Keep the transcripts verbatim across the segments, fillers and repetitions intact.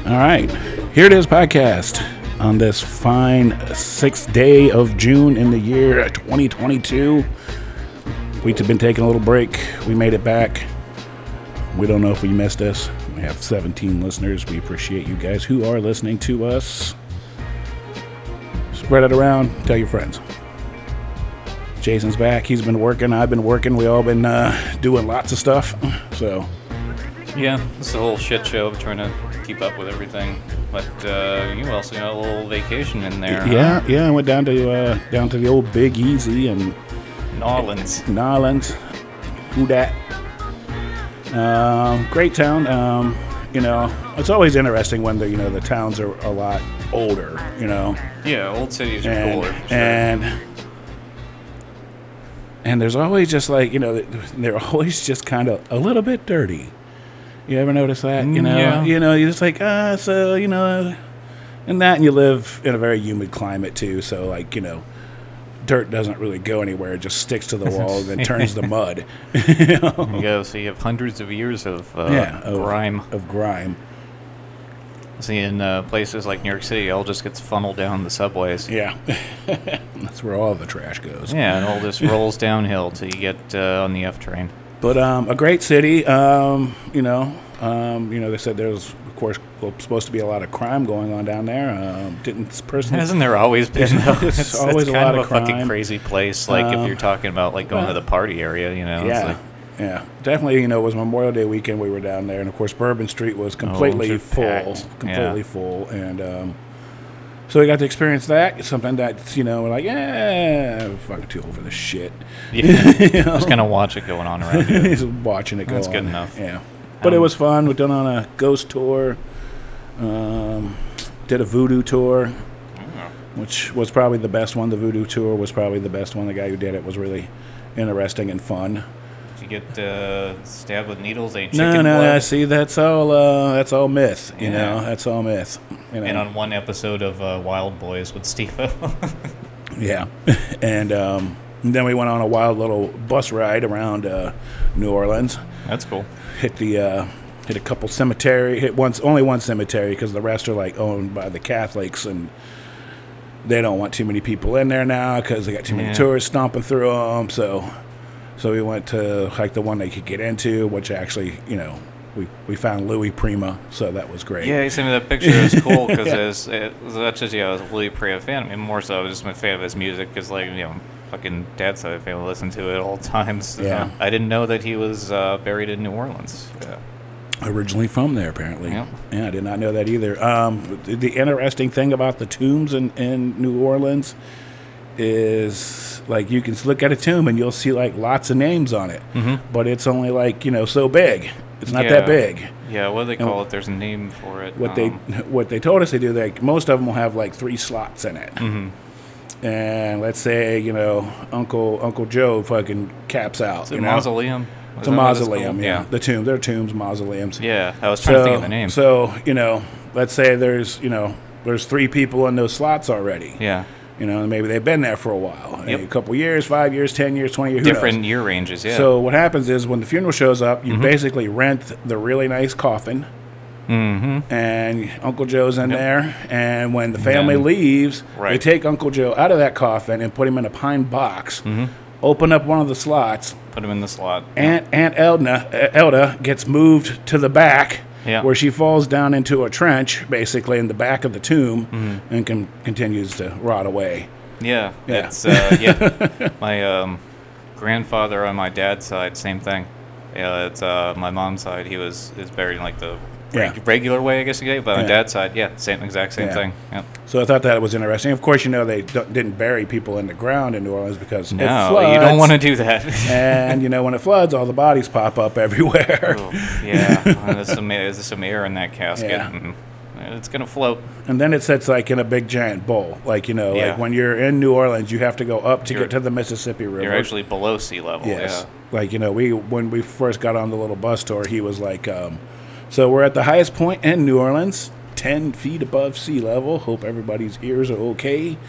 All right, here it is, podcast on this fine sixth day of June in the year twenty twenty-two. We've been taking a little break. We made it back. We don't know if we missed us. We have seventeen listeners. We appreciate you guys who are listening to us. Spread it around. Tell your friends. Jason's back. He's been working. I've been working. We all been uh, doing lots of stuff. So, yeah, it's a whole shit show of trying to keep up with everything. But uh, you also got a little vacation in there. Yeah, huh? yeah. I went down to uh, down to the old Big Easy and New Orleans. New Orleans. Who dat? Um, great town. Um, you know, it's always interesting when the you know the towns are a lot older. You know. Yeah, old cities are and, cooler. For sure. And and there's always just like you know they're always just kind of a little bit dirty. You ever notice that? You know, Yeah. you know, you're just like ah, so you know, and that, and you live in a very humid climate too. So like you know. Dirt doesn't really go anywhere; it just sticks to the wall and then turns to mud. you know? There you go. So you have hundreds of years of uh, yeah, of, grime. Of grime. See, in uh, places like New York City, it all just gets funneled down the subways. Yeah, that's where all the trash goes. Yeah, and all just rolls downhill till you get uh, on the F train. But um, a great city. Um, you know, um, you know, they said there's, of course, supposed to be a lot of crime going on down there. Um, didn't personally. Hasn't there always been? It's, it's, it's always it's a kind lot of of a crime. fucking crazy place. Like Um, if you're talking about like going well, to the party area, you know. Yeah. It's like, Yeah, definitely. You know, it was Memorial Day weekend. We were down there, and of course, Bourbon Street was completely Oh, full, packed. completely Yeah. full, and um, so we got to experience that. Something that you know, we're like, yeah, I'm fucking too old for this shit. yeah, You know? just kind of watch it going on around you. Just watching it go. That's on. good enough. Yeah, but Um, it was fun. We've done on a ghost tour. Um, did a voodoo tour, which was probably the best one. The voodoo tour was probably the best one. The guy who did it was really interesting and fun. Did you get uh, stabbed with needles? Ain't No, chicken no, blood? see, that's all. Uh, that's all myth. You Yeah. know, that's all myth. You know? And on one episode of uh, Wild Boys with Steve-O. yeah, and, um, and then we went on a wild little bus ride around uh, New Orleans. That's cool. Hit the uh, hit a couple cemetery. Hit once, only one cemetery because the rest are like owned by the Catholics, and they don't want too many people in there now because they got too many Yeah. tourists stomping through them. So, so we went to like the one they could get into, which actually, you know. We, we found Louis Prima, so that was great. Yeah, he sent me that picture. It was cool because it was, it was that's just, yeah, I was a Louis Prima fan. I mean, more so, I was just a fan of his music because, like, you know, fucking dad's side of the family listen to it at all times. Yeah. Uh, I didn't know that he was uh, buried in New Orleans. Yeah. Originally from there, apparently. Yep. Yeah, I did not know that either. Um, the, the interesting thing about the tombs in, in New Orleans is, like, you can look at a tomb and you'll see, like, lots of names on it. Mm-hmm. But it's only, like, you know, so big. It's not Yeah. that big. Yeah, what do they call And it? There's a name for it. What um, they what they told us they do, like, most of them will have, like, three slots in it. Mm-hmm. And let's say, you know, Uncle Uncle Joe fucking caps out. Is it you know? mausoleum? Is It's a that what it's mausoleum, called? yeah. The tomb. They're tombs, mausoleums. Yeah, I was trying to think of the name. So, you know, let's say there's, you know, there's three people in those slots already. Yeah. You know, and maybe they've been there for a while. Yep. A couple years, five years, ten years, twenty years, who Different knows? year ranges, yeah. So what happens is when the funeral shows up, you Mhm. basically rent the really nice coffin, mm-hmm. and Uncle Joe's in Yep. there, and when the family then- leaves, they right. take Uncle Joe out of that coffin and put him in a pine box, Mm-hmm. open up one of the slots, Put him in the slot. Aunt Aunt Elda, uh, Elda gets moved to the back, Yeah. where she falls down into a trench, basically in the back of the tomb, Mhm. and con- continues to rot away. Yeah, Yeah. it's uh, yeah. My um, grandfather on my dad's side, same thing. Yeah, it's uh, my mom's side. He was is buried in like the reg- Yeah. regular way, I guess you could. But on Yeah. dad's side, yeah, same exact same Yeah. thing. Yep. So I thought that was interesting. Of course, you know they d- didn't bury people in the ground in New Orleans because it No, floods, you don't want to do that. and you know when it floods, all the bodies pop up everywhere. Oh, yeah, and there's some there's some air in that casket. Yeah. And it's gonna float. And then it sits like in a big giant bowl. Like, you know, Yeah. like when you're in New Orleans, you have to go up to You're- get to the Mississippi River. You're actually below sea level. Yes. Yeah. Like, you know, we when we first got on the little bus tour, he was like, um, so we're at the highest point in New Orleans, ten feet above sea level. Hope everybody's ears are okay.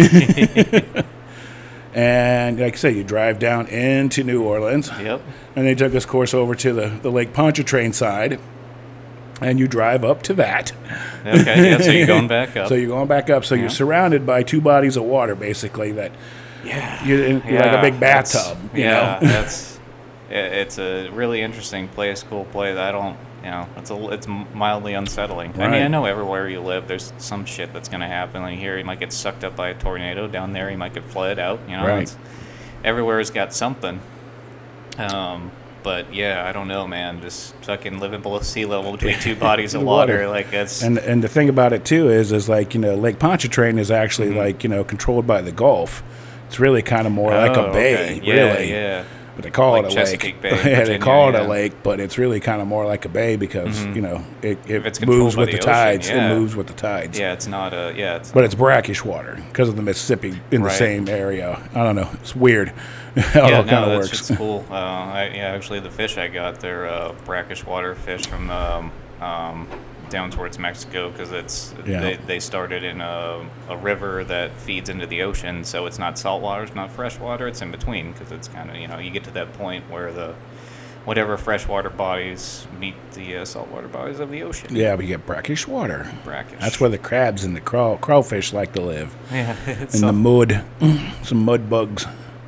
And like I say, you drive down into New Orleans. Yep. And they took us course over to the, the Lake Pontchartrain side. and you drive up to that. Okay, yeah, so you're going back up. So you're going back up. So Yeah. you're surrounded by two bodies of water, basically. That yeah, you're, in, you're yeah, like a big that's- bathtub. You yeah, know. that's it, it's a really interesting place, cool place. I don't, you know, it's a it's mildly unsettling. I mean, Right. I know everywhere you live, there's some shit that's gonna happen. Like here, you might get sucked up by a tornado. Down there, you might get flooded out. You know, Right. it's, everywhere's got something. Um, but yeah, I don't know, man. Just fucking living below sea level between two bodies of The water, water. like it's And and the thing about it too is is like you know Lake Pontchartrain is actually Mm-hmm. like you know controlled by the Gulf. It's really kind of more like Oh, a bay, okay. Yeah, really. yeah. But they call Like it a Chesapeake lake. Bay, yeah, they Virginia, call it yeah. a lake, but it's really kind of more like a bay because Mhm. you know it, If it it's controlled moves by with the the, ocean, tides. yeah. It moves with the tides. Yeah, it's not a yeah. It's But it's brackish water because of the Mississippi in the Right. same area. I don't know. It's weird how it yeah, all no, kind of that works. shit's cool. Uh, I, yeah, actually, the fish I got, they're uh, brackish water fish from um, um, down towards Mexico because it's Yeah. they, they started in a, a river that feeds into the ocean, so it's not salt water, it's not fresh water, it's in between because it's kind of you know you get to that point where the whatever freshwater bodies meet the uh, saltwater bodies of the ocean. Yeah, we get brackish water. Brackish. That's where the crabs and the craw- crawfish like to live. yeah, it's In so- the mud. Some mud bugs.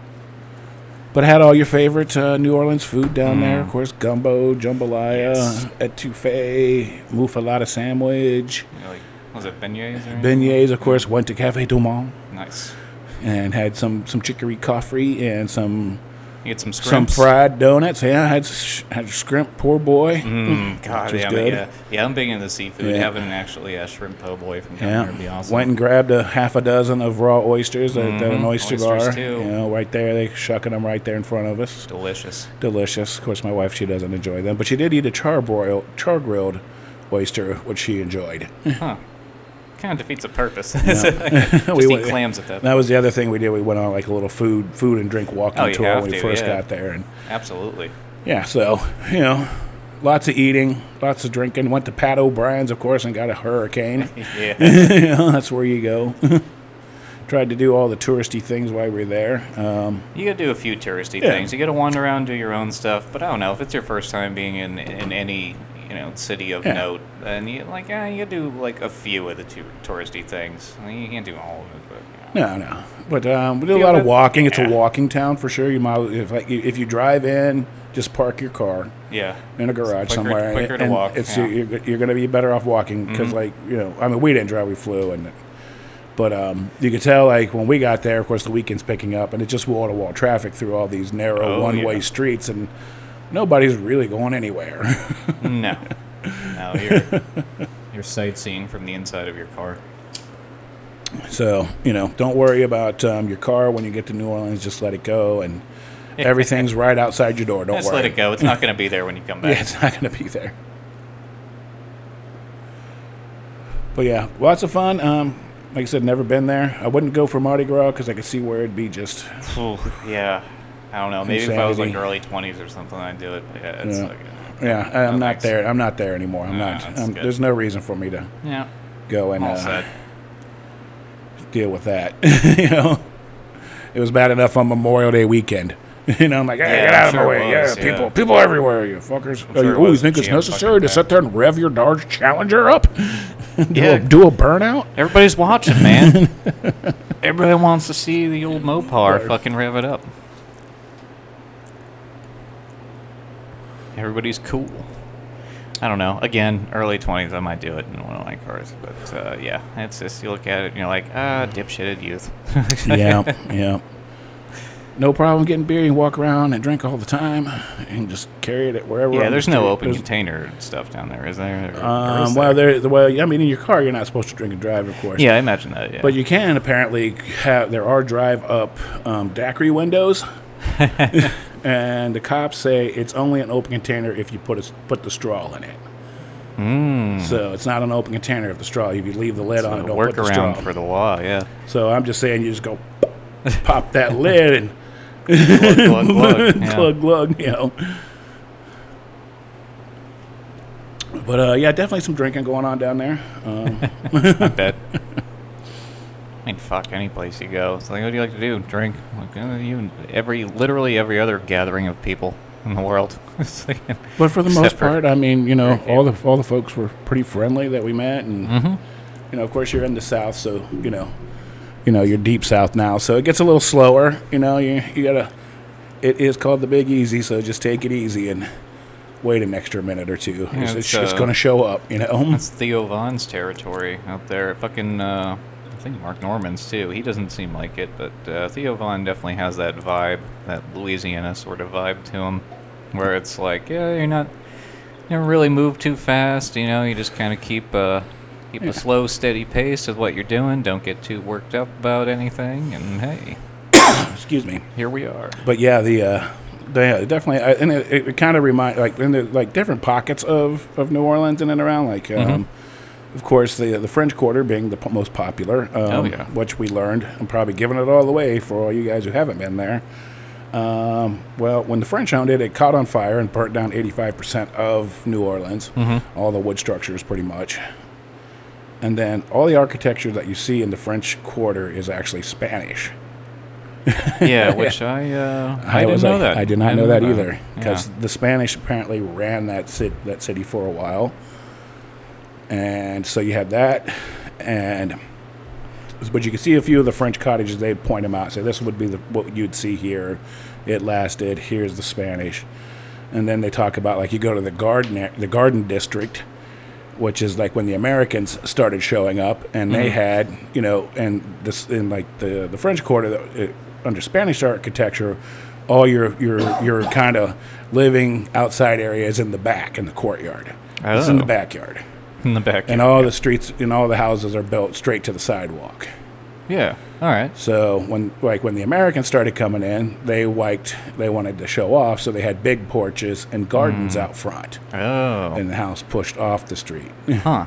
But I had all your favorite uh, New Orleans food down there. Of course, gumbo, jambalaya, Yes. etouffee, muffalata sandwich, you know, like was it beignets or anything? beignets, of course. Went to Cafe Du Monde Nice. and had some, some chicory coffee and some You get some some scrimps. fried donuts. Yeah, I had, sh- had shrimp, poor boy. Mm, God, which was yeah, good. yeah, yeah. I'm big into seafood. Yeah. Having actually a shrimp po' boy from down Yeah, there would be awesome. went and grabbed a half a dozen of raw oysters at, at an Mhm, oyster oysters bar. too. You know, right there, they shucking them right there in front of us. Delicious. Delicious. Of course, my wife she doesn't enjoy them, but she did eat a charbroil, char grilled oyster, which she enjoyed. Huh. Kind of defeats the purpose. We Just eat went- clams at that. That was the other thing we did. We went on like a little food, food and drink walking Oh, you tour have when we to, first yeah. got there, and Absolutely. yeah, so you know, lots of eating, lots of drinking. Went to Pat O'Brien's, of course, and got a hurricane. Yeah. You know, that's where you go. Tried to do all the touristy things while we were there. Um, You gotta do a few touristy Yeah. things. You gotta wander around, do your own stuff. But I don't know if it's your first time being in in any you know city of Yeah. note, then you like yeah you gotta do like a few of the two touristy things. I mean, you can't do all of it, but you know. no, no, but um, we did a Feel lot of that- walking. It's yeah. a walking town for sure. You might if like if you drive in, just park your car yeah. in a garage quicker- somewhere. quicker to and walk, It's yeah. you're, you're going to be better off walking because Mhm. like you know I mean we didn't drive, we flew, and but um, you could tell like when we got there, of course the weekend's picking up, and it's just wall to wall traffic through all these narrow Oh, one way yeah. streets, and nobody's really going anywhere. No. No, you're you're sightseeing from the inside of your car. So you know, don't worry about um, your car when you get to New Orleans. Just let it go, and everything's right outside your door. Don't Just worry. let it go. It's not gonna be there when you come back. Yeah, it's not going to be there. But yeah, lots of fun. Um, like I said, never been there. I wouldn't go for Mardi Gras because I could see where it'd be just. Ooh, yeah. I don't know. Maybe if I was like Insanity. early twenties or something, I'd do it. But yeah, it's Yeah. like, Yeah, No I'm not thanks. there. I'm not there anymore. I'm No, not. that's Um, good. there's no reason for me to yeah. go and All uh, set. deal with that. you know, it was bad enough on Memorial Day weekend. You know, I'm like, hey, Yeah, get out I'm of my sure way. it was, yeah, yeah. people, people everywhere, you fuckers. I'm Oh, sure you it always was think it's jam necessary to fucking sit there and rev your Dodge Challenger up? do, Yeah. a, do a burnout? Everybody's watching, man. Everybody wants to see the old Mopar Right. fucking rev it up. Everybody's cool. I don't know. Again, early twenties, I might do it in one of my cars. But uh, yeah, it's just, you look at it and you're like, ah, dipshitted youth. yeah, yeah. No problem getting beer. You can walk around and drink all the time and just carry it wherever. Yeah, on there's the no street. open There's- container stuff down there, is there? Or- or Um, is well, there? there. Well, I mean, in your car, you're not supposed to drink and drive, of course. Yeah, I imagine that, yeah. But you can apparently have. There are drive-up um, daiquiri windows, and the cops say it's only an open container if you put a, put the straw in it. Mm. So it's not an open container if the straw. If you leave the lid So on it, the don't put the straw. workaround for the law, yeah. So I'm just saying, you just go pop that lid and Glug, glug, glug. Yeah. glug glug, you know. But uh, yeah, definitely some drinking going on down there. Um, I bet. I mean, fuck, any place you go. It's like, what do you like to do? Drink. Like, uh, you, every, literally every other gathering of people. in the world. It's like- But for the except most for part, I mean, you know, very few. all the all the folks were pretty friendly that we met, and Mhm. you know, of course, you're in the South, so you know, you know, you're deep South now, so it gets a little slower. You know, you you gotta. It is called the Big Easy, so just take it easy and wait an extra minute or two. Yeah, it's it's, it's just uh, going to show up, you know. That's Theo Vaughn's territory out there. Fucking, uh, I think Mark Norman's too. He doesn't seem like it, but uh, Theo Vaughn definitely has that vibe, that Louisiana sort of vibe to him, where it's like, yeah, you're not, you don't really move too fast. You know, you just kind of keep uh, keep Yeah. a slow, steady pace of what you're doing. Don't get too worked up about anything, and hey, Excuse me. here we are. But yeah, the uh, the definitely, I, and it, it kind of remind like in the like different pockets of, of New Orleans in and around. Like, um, Mhm. of course, the the French Quarter being the p- most popular. Um, Oh, yeah. Which we learned. I'm probably giving it all away for all you guys who haven't been there. Um, well, when the French owned it, it caught on fire and burnt down eighty-five percent of New Orleans, Mhm. all the wood structures, pretty much. And then all the architecture that you see in the French Quarter is actually Spanish. Yeah, which I uh, I, didn't was know like- that. I did not I know that didn't either because Yeah. the Spanish apparently ran that city, that city for a while, and so you had that, and but you can see a few of the French cottages. They'd point them out, say this would be the, what you'd see here. It lasted. Here's the Spanish, and then they talk about like you go to the garden the Garden District, which is like when the Americans started showing up, and they Mhm. had, you know, and this in like the the French Quarter it, under Spanish architecture, all your your your kind of living outside areas in the back in the courtyard. It's in the Oh. backyard, in the back. and all the streets and all the houses are built straight to the sidewalk. Yeah. All right. So when like when the Americans started coming in, they liked they wanted to show off, so they had big porches and gardens Mm. out front, Oh. and the house pushed off the street. Huh.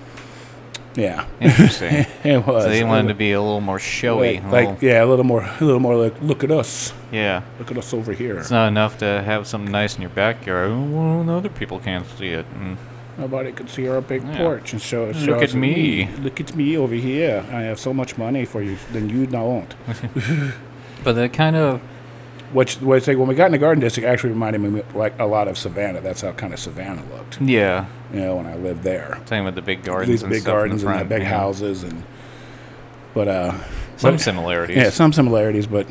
Yeah. Interesting. It was. So they wanted to be a little more showy. like, a like, little- yeah, a little more, a little more like, look at us, yeah. look at us over here. It's not enough to have something nice in your backyard. Oh, well, other people can't see it. Mm. Nobody could see our big Yeah. porch and show us. Look show at us, me. "Mm, Look at me over here. I have so much money for you than you don't. But that kind of, Which, which like, when we got in the Garden District, actually reminded me like a lot of Savannah. That's how kind of Savannah looked. yeah. You know, when I lived there, Same with the big gardens these and big stuff gardens in the and front. the big yeah. houses and. But uh, Some but- similarities. Yeah, some similarities, but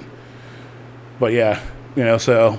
but yeah, you know, so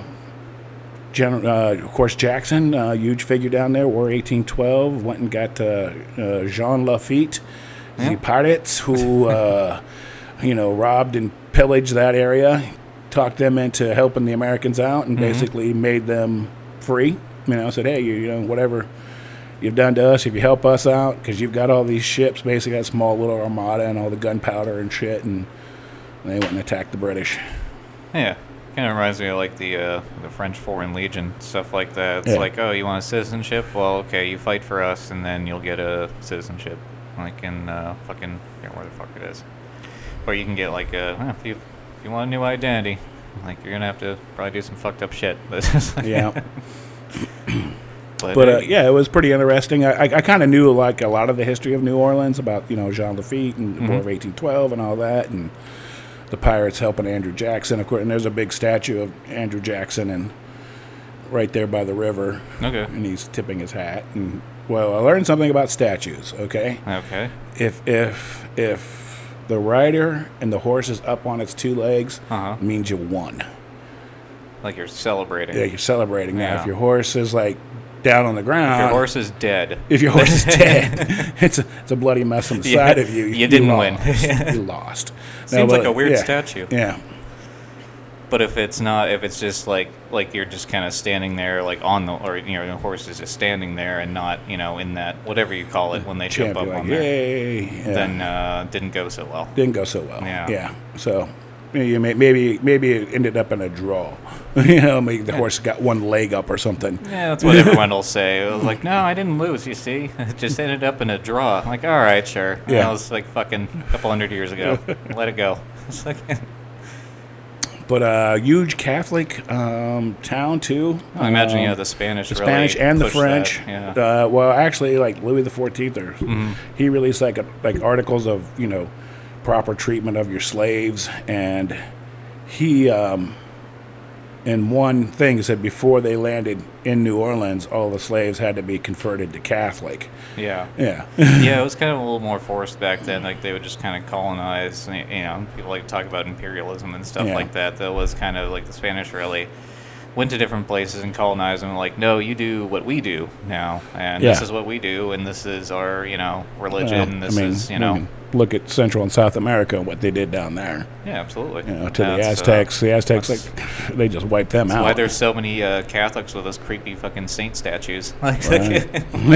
Gen- uh, of course Jackson, uh, huge figure down there, War eighteen twelve, went and got uh, uh, Jean Lafitte, Yeah. the pirates who uh, you know robbed and pillaged that area, talked them into helping the Americans out, and Mhm. basically made them free. You know, said, hey, you, you know, whatever you've done to us, if you help us out, because you've got all these ships, basically that small little armada and all the gunpowder and shit, and they went and attacked the British. Yeah. Kind of reminds me of like the uh, the French Foreign Legion, stuff like that. It's Yeah. like, oh, you want a citizenship? Well, okay, you fight for us, and then you'll get a citizenship. Like in uh, fucking, I can't remember where the fuck it is. Or you can get like a, huh, if you if you want a new identity, like you're gonna have to probably do some fucked up shit. But it's like- Yeah. but, But uh, uh, yeah, it was pretty interesting. I, I, I kind of knew like a lot of the history of New Orleans about you know Jean Lafitte and the War Mhm. of eighteen twelve and all that, and the pirates helping Andrew Jackson. Of course, and there's a big statue of Andrew Jackson and right there by the river, Okay. and he's tipping his hat. And well, I learned something about statues. Okay, Okay. if if if the rider and the horse is up on its two legs, Uh huh. it means you won. Like you're celebrating. Yeah, you're celebrating. Now, Yeah. if your horse is like down on the ground, If your horse is dead. If your horse is dead, it's a, it's a bloody mess on the Yeah, side of you. you didn't win. lost. You lost. No, Seems but- like a weird yeah, statue. Yeah, But if it's not, if it's just like like you're just kind of standing there, like on the, or you know, the horse is just standing there and not, you know, in that whatever you call it when they jump champ, up you're like, on there, yay. Yeah. then uh, didn't go so well. Didn't go so well. Yeah. Yeah. So you may, maybe maybe it ended up in a draw. you know, maybe the horse got one leg up or something. Yeah, that's what everyone will say. It was like, no, I didn't lose. You see, it just ended up in a draw. I'm like, all right, sure. Yeah. Yeah, that was like fucking a couple hundred years ago. Let it go. It's like, But a uh, huge Catholic um, town too. I imagine Um, yeah, the Spanish, the really Spanish and the pushed French. that, Yeah. Uh, well, actually, like Louis the Fourteenth, or Mhm. he released like a, like articles of you know proper treatment of your slaves, and he um, and one thing said before they landed in New Orleans, all the slaves had to be converted to Catholic. Yeah. Yeah. Yeah, it was kind of a little more forced back then. Like, they would just kind of colonize, you know, people like to talk about imperialism and stuff Yeah. like that. That was kind of like the Spanish really went to different places and colonized them. Like, no, you do what we do now, and Yeah. this is what we do, and this is our, you know, religion. Well, this I mean, is, you know. I mean, look at Central and South America and what they did down there. Yeah, absolutely. You know, to That's, the uh, Aztecs. the Aztecs, that's- like, they just wiped them That's out. why there's so many uh, Catholics with those creepy fucking saint statues. Like, Right.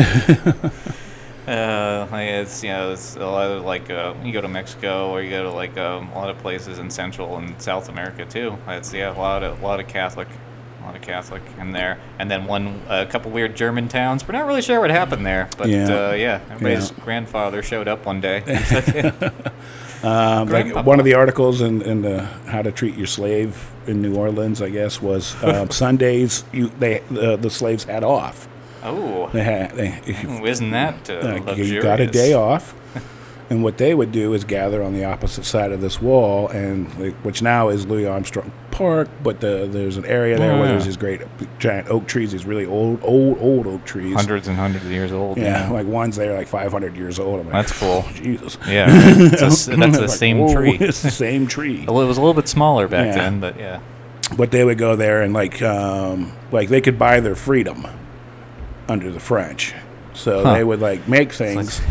uh, like it's, you know, it's a lot of, like, uh, you go to Mexico or you go to, like, um, a lot of places in Central and South America too. It's, yeah, a lot of a lot of Catholic, a lot of Catholic in there, and then one a couple weird German towns. We're not really sure what happened there, but Yeah. uh, yeah, everybody's Yeah. grandfather showed up one day. Um, like Grandpapa. one of the articles in, in the How to Treat Your Slave in New Orleans, I guess, was um, Sundays. You they the, the slaves had off. Oh, They had they, ooh, isn't that uh, like, luxurious? you got a day off, and what they would do is gather on the opposite side of this wall, and like, which now is Louis Armstrong Park, but the, there's an area there Oh, where yeah. there's these great giant oak trees, these really old, old, old oak trees. Hundreds and hundreds of years old. Yeah, like ones that are like five hundred years old. I'm like, That's cool. Jesus. Yeah, right. It's a s- that's the Like, same whoa, tree. It's the same tree. Well, it was a little bit smaller back Yeah. then, but yeah. But they would go there and like um, like they could buy their freedom under the French. So Huh. they would like make things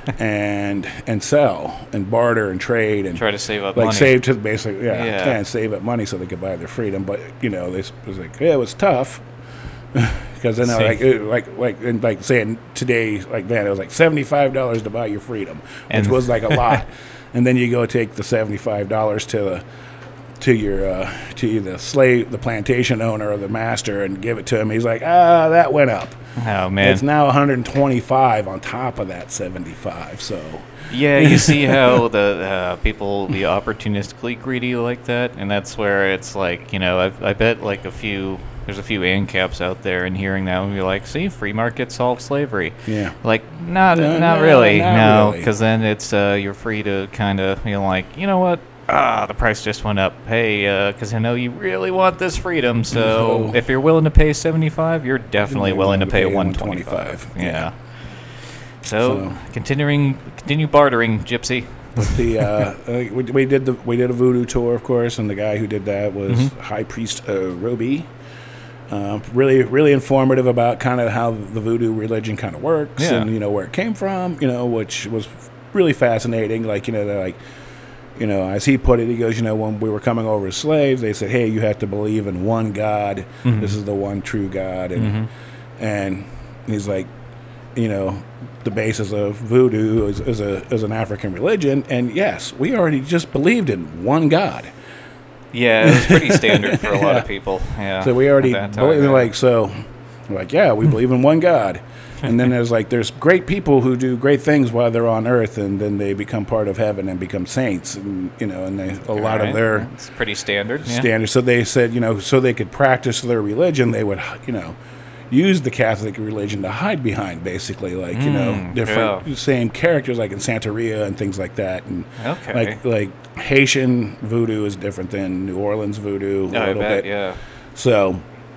and and sell and barter and trade and Try to save up like money. save to basically yeah, Yeah. and save up money so they could buy their freedom. But you know, they s- was like yeah, it was tough because then they're See. like it- like like and like saying today like then it was like seventy five dollars to buy your freedom, which And- was like a lot. And then you go take the seventy five dollars to the to your uh, to the slave, the plantation owner or the master, and give it to him. He's like, ah, that went up. Oh man. It's now one hundred twenty-five on top of that seventy-five. So Yeah, you see how the uh, people will be opportunistically greedy like that, and that's where it's like, you know, I've, I bet like a few, there's a few ANCAPs out there, and hearing that, and you're like, see, free market solves slavery. yeah, Like, not, No, not no, really, not no, really. because then it's uh, you're free to kind of, you know, like, you know what? Ah, the price just went up. Hey, because I know you really want this freedom, so So- if you're willing to pay seventy-five, you're definitely You're willing to willing to pay pay one twenty-five. $125. Yeah. Yeah. So, So- continuing, continue bartering, Gypsy. but the uh, uh, we, we did the we did a voodoo tour, of course, and the guy who did that was Mm-hmm. High Priest uh, Roby. Uh, really, really informative about kind of how the voodoo religion kind of works, Yeah. and you know where it came from. You know, which was really fascinating. Like you know, they're like. You know, as he put it, he goes, you know, when we were coming over as slaves, they said, hey, you have to believe in one God. Mhm. This is the one true God. And Mhm. and he's like, you know, the basis of voodoo is, is, a, is an African religion. And yes, we already just believed in one God. Yeah, it was pretty standard for a lot of people. Yeah. So we already at that time, believe, yeah. like, so, we're like, yeah, we believe in one God. And then there's like, there's great people who do great things while they're on earth, and then they become part of heaven and become saints. And, you know, and they, a lot Alright, of their it's pretty standard. Yeah. standards. So they said, you know, so they could practice their religion, they would, you know, use the Catholic religion to hide behind, basically, like you know, Mm, different yeah. same characters, like in Santeria and things like that. And Okay. like like Haitian voodoo is different than New Orleans voodoo a Oh, I little bet, bit. yeah. So,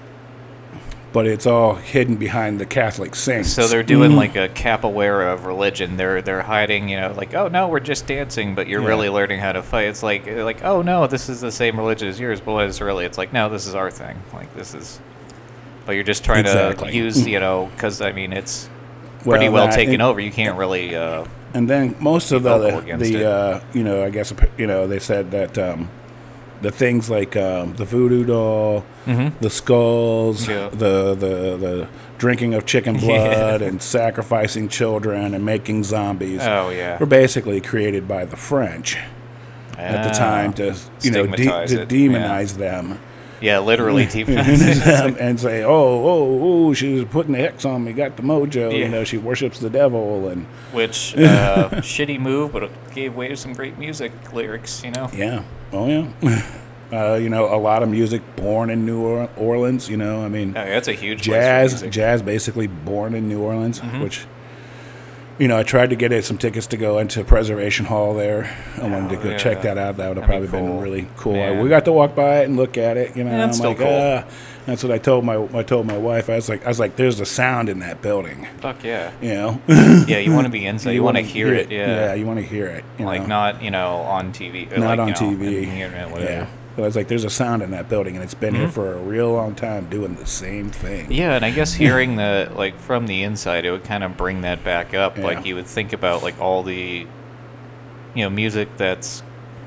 but it's all hidden behind the Catholic saints. So they're doing like a capoeira of religion. They're they're hiding, you know, like, oh no, we're just dancing, but you're Yeah. really learning how to fight. It's like like oh no, this is the same religion as yours, but what is really? It's like no, this is our thing. Like this is, but you're just trying Exactly. to use, you know, because I mean it's Well, pretty well that- taken and- over. You can't really. Uh, And then most of vocal the against it. the uh, you know I guess you know they said that um, the things like um, the voodoo doll, Mhm. the skulls, Yeah. the, the the drinking of chicken blood, and sacrificing children and making zombies oh yeah. were basically created by the French at the time Ah. to you know de- Stigmatize to it, demonize them. Yeah, literally. T- and say, oh, oh, oh, she's putting the hex on me, got the mojo. Yeah. You know, she worships the devil, and Which uh, shitty move, but it gave way to some great music lyrics. You know. yeah, oh yeah. Uh, you know, a lot of music born in New or- Orleans. You know, I mean, Oh, yeah, that's a huge place for jazz, music. jazz, basically born in New Orleans, Mhm. which you know, I tried to get it some tickets to go into Preservation Hall there. I wanted to Oh, go yeah. check that out. That would have That'd probably be been cool. really cool. Yeah. We got to walk by it and look at it. You know, Yeah, I'm it's still like, cool. ah. That's what I told my I told my wife. I was like, I was like, there's a sound in that building. Fuck yeah. You know, Yeah, you want to be inside. You, want to wanna hear it. Yeah, Yeah. you want to hear it. You Like know? not, you know, on T V. or not like, on you know, T V. in the internet, whatever. Yeah. But I was like, there's a sound in that building, and it's been here for a real long time doing the same thing. Yeah, and I guess hearing the like from the inside, it would kind of bring that back up. Yeah. Like you would think about like all the, you know, music that's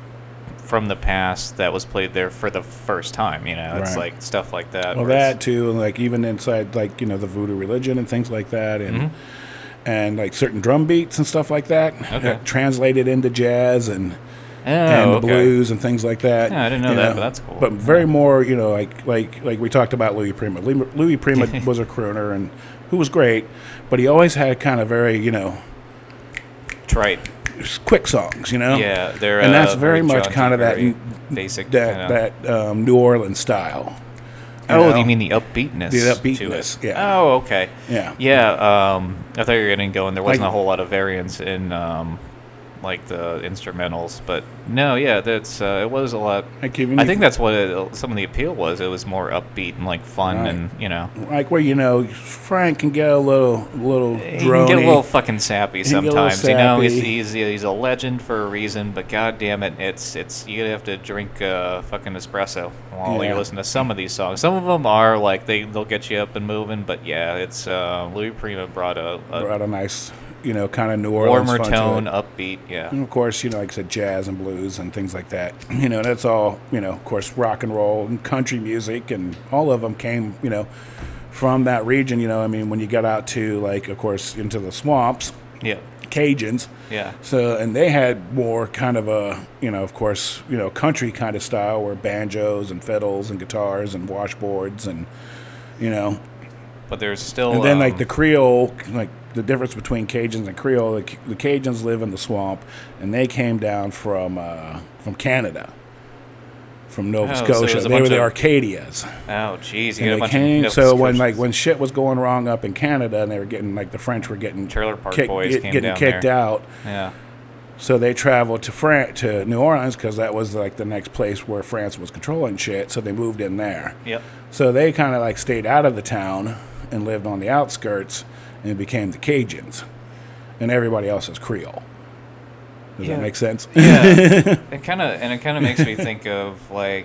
from the past that was played there for the first time. You know, it's Right. like stuff like that. Well, where it's- that too, and like even inside, like you know, the voodoo religion and things like that, and Mhm. and like certain drum beats and stuff like that, Okay. that translated into jazz and Oh, and the okay. blues and things like that. Yeah, I didn't know you that, but that's cool. But very more, you know, like like like we talked about Louis Prima. Louis, Louis Prima was a crooner and who was great, but he always had kind of very, you know, Trite. quick songs, you know. Yeah, they're and that's uh, very much jaunty, kind of that very basic. that kinda- that um, New Orleans style. you Oh, know? you mean the upbeatness? The To upbeatness, it. yeah. Oh, okay. Yeah. Yeah. Um, I thought you were going to go, and there wasn't Like- a whole lot of variance in um, like the instrumentals, but no, yeah, that's uh, it was a lot. Like even I if- think that's what it, some of the appeal was. It was more upbeat and like fun, Right. and you know, like where you know Frank can get a little little he droney. can get a little fucking sappy He can get a little sometimes. You know, he's, sappy. he's he's a legend for a reason, but god damn it, it's it's you have to drink uh, fucking espresso while Yeah. you listen to some of these songs. Some of them are like they they'll get you up and moving, but yeah, it's uh, Louis Prima brought a, a brought a nice, you know, kind of New Orleans warmer fun to tone, it. upbeat. Yeah. And of course, you know, like I said, jazz and blues and things like that. You know, that's all, you know, of course, rock and roll and country music and all of them came, you know, from that region. You know, I mean, when you got out to, like, of course, into the swamps, Yeah. Cajuns. Yeah. So, and they had more kind of a, you know, of course, you know, country kind of style where banjos and fiddles and guitars and washboards and, you know, But there's still and then um, like the Creole, like the difference between Cajuns and Creole, the, the Cajuns live in the swamp, and they came down from uh, from Canada, from Nova Oh, so Scotia. there's a They were bunch the of- Arcadias. oh jeez, And you got a they bunch came, of so Nova when like Scotians. when shit was going wrong up in Canada, and they were getting like the French were getting Trailer Park kicked- Boys get- came getting down kicked there. out. Yeah. So they traveled to France, to New Orleans, because that was like the next place where France was controlling shit. So they moved in there. Yep. So they kind of like stayed out of the town and lived on the outskirts and became the Cajuns. And everybody else is Creole. Does Yeah. that make sense? Yeah. it kind of and it kind of makes me think of like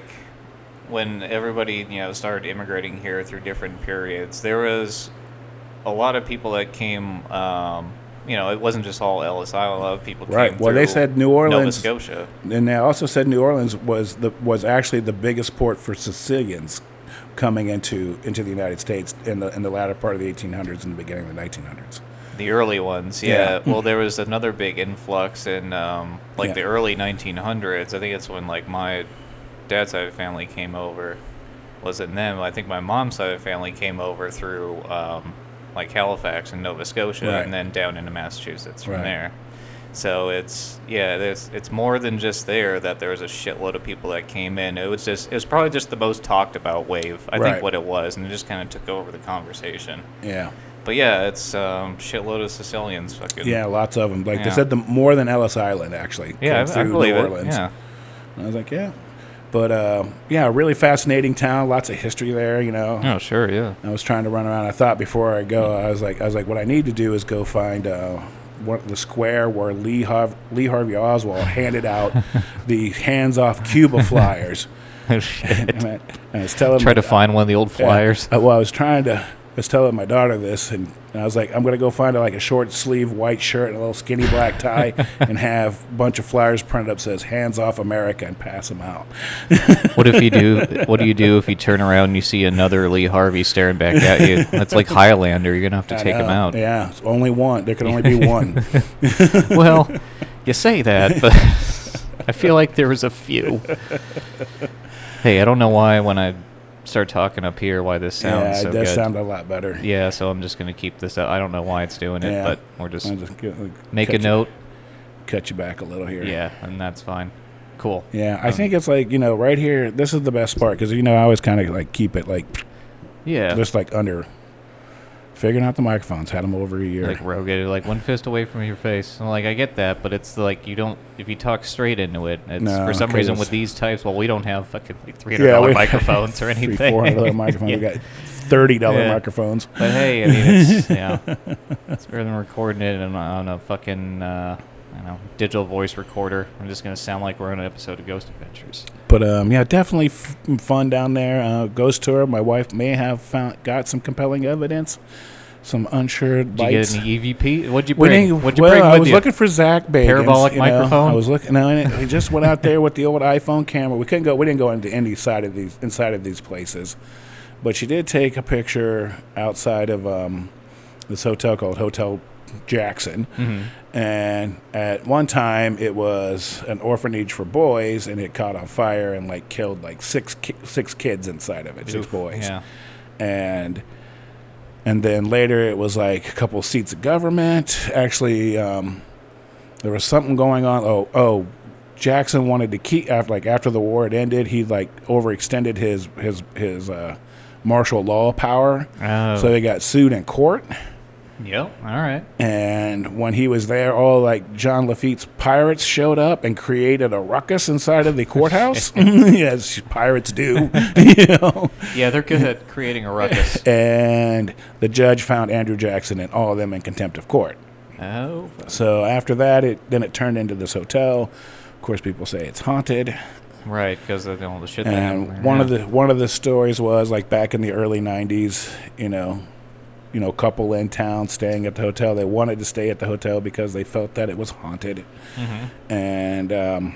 when everybody you know started immigrating here through different periods. There was a lot of people that came. Um, you know, it wasn't just all Ellis Island. A lot of people came Right. Well, they through said New Nova Orleans, Scotia. and they also said New Orleans was the was actually the biggest port for Sicilians coming into into the United States in the in the latter part of the eighteen hundreds and the beginning of the nineteen hundreds. The early ones, Yeah. yeah. Well, there was another big influx in um, like Yeah. the early nineteen hundreds. I think it's when like my dad's side of the family came over. Was it them? I think my mom's side of the family came over through um, like Halifax and Nova Scotia, Right. and then down into Massachusetts from Right. there. So it's yeah, there's it's more than just there that there was a shitload of people that came in. It was just it was probably just the most talked about wave. I Right. think what it was, and it just kind of took over the conversation. Yeah. But yeah, it's um, shitload of Sicilians. Fucking Yeah, lots of them. Like they Yeah. said, the more than Ellis Island actually. Yeah, came I, I through believe New it. Orleans. Yeah, And I was like, yeah. But uh, yeah, really fascinating town. Lots of history there. You know. oh sure, yeah. I was trying to run around. I thought before I go, I was like, I was like, what I need to do is go find uh, what the square where Lee Harv- Lee Harvey Oswald handed out the hands-off Cuba flyers. Oh shit. And I, and I was telling Try my- to find one of the old Yeah. flyers. Uh, well, I was trying to. I was telling my daughter this, and I was like, I'm gonna go find like a short sleeve white shirt and a little skinny black tie, and have a bunch of flyers printed up says "Hands off America" and pass them out. What if you do? What do you do if you turn around and you see another Lee Harvey staring back at you? That's like Highlander. You're gonna have to I take him know. out. Yeah, it's only one. There can only be one. Well, you say that, but I feel like there was a few. Hey, I don't know why when I start talking up here why this sounds yeah, so it does good. sound a lot better. Yeah, so I'm just gonna keep this out. I don't know why it's doing it, Yeah. but we're just I'll just get, like, make a cut you- note. cut you back a little here. Yeah, and that's fine. Cool. Yeah, I Um, think it's like, you know, right here, this is the best part because, you know, I always kind of like keep it like Yeah. just like under Figuring out the microphones. Had them over a year. Like Rogue, like one fist away from your face. I'm like, I get that, but it's like you don't. If you talk straight into it, it's No, for some 'cause reason it's- with these types. Well, we don't have fucking like three hundred yeah, dollar we microphones or anything. Three, four hundred dollar microphones. Yeah. We got thirty dollar Yeah. microphones. But hey, I mean, it's yeah, it's better than recording it on, on a fucking uh, I don't know digital voice recorder. I'm just gonna sound like we're on an episode of Ghost Adventures. But um, yeah, definitely f- fun down there. Uh, ghost tour. My wife may have found got some compelling evidence. Some unshared Did you lights. get any E V P? What'd you We bring? didn't- What'd you well, bring I with was you? looking for Zach Bagans. Parabolic you know. microphone? I was looking. No, and we just went out there with the old iPhone camera. We couldn't go. We didn't go into any side of these inside of these places, but she did take a picture outside of um, this hotel called Hotel Jackson. Mm-hmm. And at one time, it was an orphanage for boys, and it caught on fire and like killed like six ki- six kids inside of it, six Oof, boys. Yeah. And and then later, it was like a couple seats of government. Actually, um, there was something going on. Oh, oh, Jackson wanted to keep after like after the war had ended. He like overextended his his his uh, martial law power, Oh. so he got sued in court. Yep. All right. And when he was there, all like John Lafitte's pirates showed up and created a ruckus inside of the courthouse. Yes, pirates do. You know. Yeah, they're good at creating a ruckus. And the judge found Andrew Jackson and all of them in contempt of court. Oh. So after that, it then it turned into this hotel. Of course, people say it's haunted. Right, because of all the shit that happened there. And one yeah. of the one of the stories was like back in the early nineties, you know, you know, couple in town staying at the hotel. They wanted to stay at the hotel because they felt that it was haunted, Mm-hmm. and um,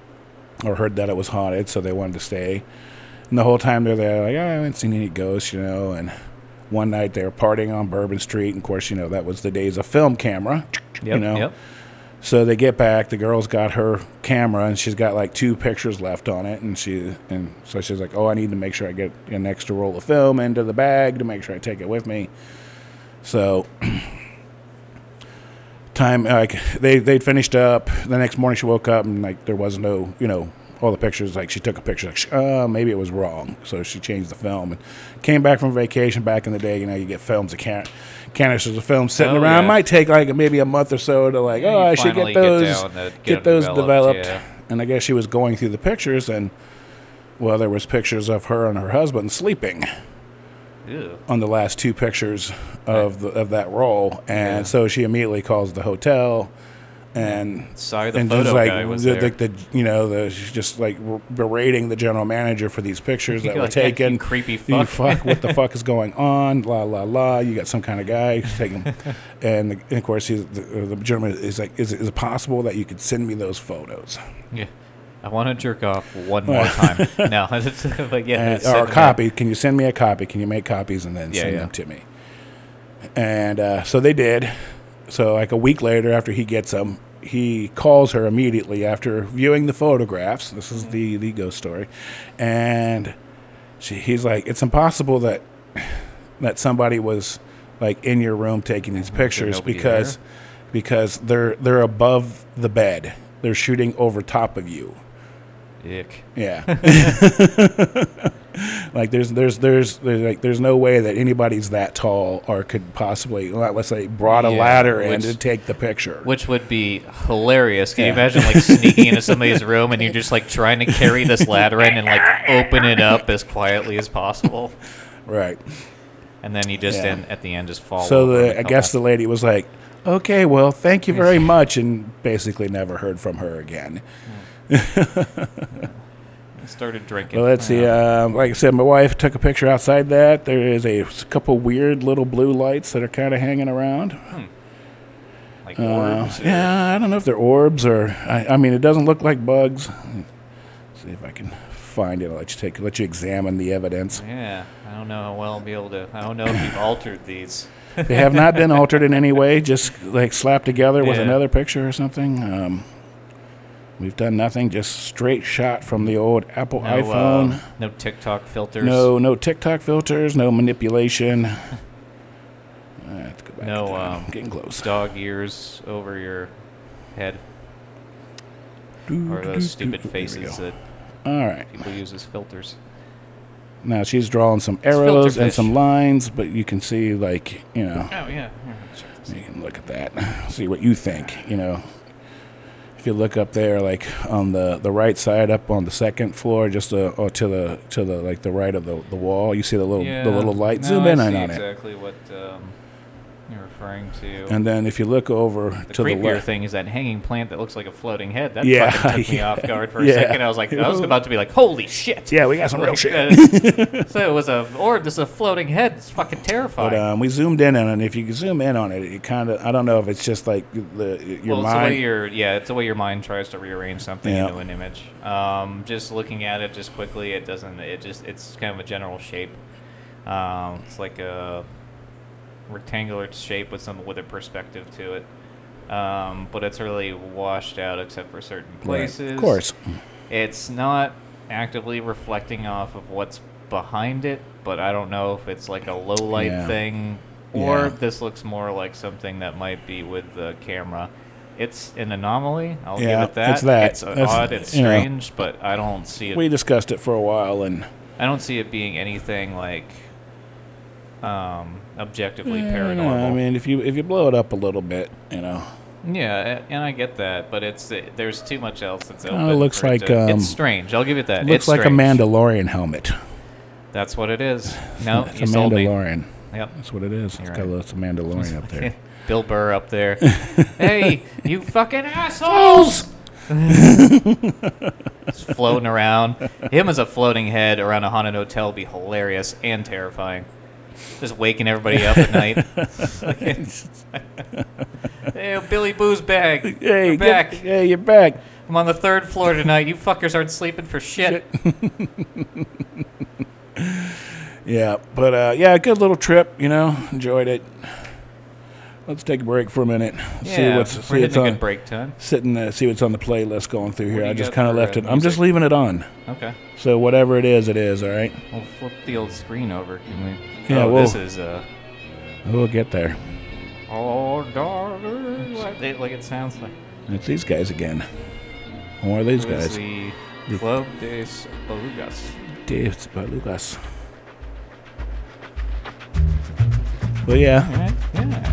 or heard that it was haunted, so they wanted to stay. And the whole time they're there, like, oh, I haven't seen any ghosts, you know. And one night they were partying on Bourbon Street, and of course, you know, that was the days of film camera, Yep, you know. Yep. So they get back. The girl's got her camera, and she's got like two pictures left on it. And she, and so she's like, "Oh, I need to make sure I get an extra roll of film into the bag to make sure I take it with me." So, time like they they'd finished up. The next morning, she woke up and like there was no, you know, all the pictures. Like she took a picture, like, uh, maybe it was wrong. So she changed the film and came back from vacation. Back in the day, you know, you get films that can't. Canisters of film sitting Oh, around. yeah. Might take like maybe a month or so to like, Yeah, oh, you I should finally get get those, down to get, get 'em those developed, developed. yeah. And I guess she was going through the pictures, and well, there was pictures of her and her husband sleeping Ew. on the last two pictures of the, of that roll, and Yeah. so she immediately calls the hotel, and Sorry, the and photo just like guy was the, there. the, the you know the she's just like berating the general manager for these pictures that You're were like, "Yeah, you taken. creepy You fuck." fuck, what the fuck is going on? La la la. You got some kind of guy who's taking, and, the, and of course he's the, the gentleman is like, is it, is it possible that you could send me those photos Yeah. I want to jerk off one more time. No, but yeah, and, send or a them copy? Can you send me a copy? Can you make copies and then Yeah, send yeah. them to me? And uh, so they did. So like a week later, after he gets them, he calls her immediately after viewing the photographs. This is the, the ghost story. And she, he's like, it's impossible that that somebody was like in your room taking these pictures nobody because there? because they're they're above the bed. They're shooting over top of you. Ick. Yeah. Like there's there's there's there's like there's no way that anybody's that tall or could possibly, let's say, brought a Yeah, ladder in which- to take the picture. Which would be hilarious. Can you Yeah. imagine like sneaking into somebody's room and you're just like trying to carry this ladder in and like open it up as quietly as possible, Right. and then you just Yeah. end, at the end just fall. So over the I guess the couple. lady was like, "Okay, well, thank you very much," and basically never heard from her again. started drinking. Well, let's see. Yeah. Um, like I said, my wife took a picture outside that. There is a couple weird little blue lights that are kind of hanging around. like Uh, orbs. or- yeah, I don't know if they're orbs or. I, I mean, it doesn't look like bugs. Let's see if I can find it. I'll let you take. Let you examine the evidence. Yeah, I don't know how well I'll be able to. I don't know if you've altered these. They have not been altered in any way. Just like slapped together with Yeah. another picture or something. Um, we've done nothing. Just straight shot from the old Apple No, iPhone. uh, no TikTok filters. No, no TikTok filters. No manipulation. I have to go back. No, to that. um, Getting close. dog ears over your head, or those stupid There we faces go. that All right. people use as filters. Now she's drawing some filter arrows and fish. some lines, but you can see, like, you know, Oh, yeah. yeah. you can look at that, see what you think, you know. If you look up there, like on the, the right side, up on the second floor, just uh, or to the to the like the right of the, the wall, you see the little Yeah. the little light. No, Zoom I in see on it, exactly what um, you're referring to. and then if you look over the to the creepier left, thing is that hanging plant that looks like a floating head. That Yeah, fucking took me yeah, off guard for a yeah. second. I was like, I was about to be like, holy shit. yeah, we got some real shit. Uh, so it was a, or this is a floating head. It's fucking terrifying. But um, we zoomed in on it, and if you zoom in on it, it kind of, I don't know if it's just like the your well, it's the way mind. your yeah, it's the way your mind tries to rearrange something Yeah. into an image. Um, just looking at it just quickly, it doesn't. It just it's kind of a general shape. Um, it's like a rectangular shape with some with a perspective to it. Um, but it's really washed out except for certain Right, places. Of course. It's not actively reflecting off of what's behind it, but I don't know if it's like a low light Yeah. thing or Yeah. this looks more like something that might be with the camera. It's an anomaly. I'll Yeah, give it that. it's that. It's uh, That's- odd. It's you know. strange, but I don't see it. We discussed it for a while, and I don't see it being anything like um, objectively Yeah, paranormal. I mean, if you if you blow it up a little bit, you know, Yeah, a- and I get that, but it's it, there's too much else that's open. Kinda looks for it like, to- um, it's strange. I'll give it that. it looks it's like strange. a Mandalorian helmet. That's what it is. No, It's you a sold me. Mandalorian. Yep. That's what it is. You're It's got a right. little Mandalorian up there. Bill Burr up there. Hey, you fucking assholes! Just floating around. Him as a floating head around a haunted hotel would be hilarious and terrifying. Just waking everybody up at night. Hey, Billy Boo's bag. Hey, We're get- back. hey, you're back. I'm on the third floor tonight. You fuckers aren't sleeping for shit. Yeah, but uh, yeah, good little trip. You know, enjoyed it. Let's take a break for a minute. see Yeah, what's we're see what's hitting a on. good break time. Sitting uh, see what's on the playlist going through What here. do I you just got kind of for, left uh, it. I'm just music? leaving it on. Okay. So whatever it is, it is. All right. We'll flip the old screen over. Can we? Yeah, oh, we'll- this is uh. We'll get there. Oh, darling, like it, like it sounds like. It's these guys again. More of these It was guys. the Club de Belugas. Dave Balugas. Well, yeah. Alright, yeah.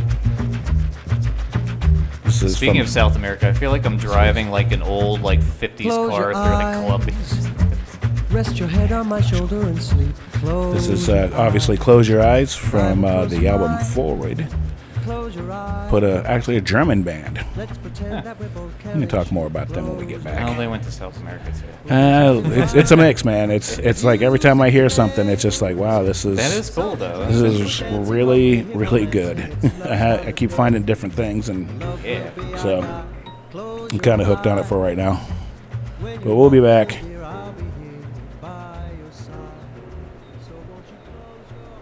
This is Speaking from, of South America, I feel like I'm driving like an old like fifties Close car your through like eyes. Colombia. Rest your head on my shoulder and sleep. Close this is your uh, obviously "Close Your Eyes" from uh, Close the your album eyes. "Forward." Close your eyes. Put a actually a German band. Let's pretend that we're both We can talk more about them when we get Oh, back. they went to South America too. Uh, it's it's a mix, man. It's it's like every time I hear something, it's just like, wow, this is That is cool though. this is really really good. I, ha- I keep finding different things, and Yeah. so I'm kind of hooked on it for right now. But we'll be back.